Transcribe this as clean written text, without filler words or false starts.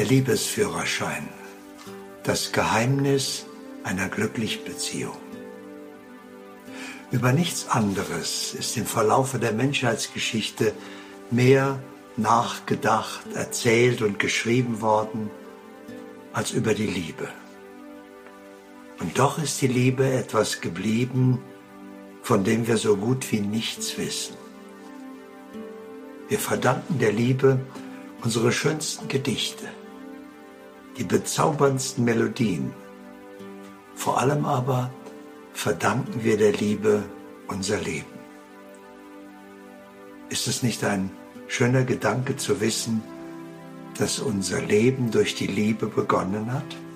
Liebesführerschein, das Geheimnis einer glücklichen Beziehung. Über nichts anderes ist im Verlaufe der Menschheitsgeschichte mehr nachgedacht, erzählt und geschrieben worden als über die Liebe. Und doch ist die Liebe etwas geblieben, von dem wir so gut wie nichts wissen. Wir verdanken der Liebe unsere schönsten Gedichte, die bezauberndsten Melodien. Vor allem aber verdanken wir der Liebe unser Leben. Ist es nicht ein schöner Gedanke zu wissen, dass unser Leben durch die Liebe begonnen hat?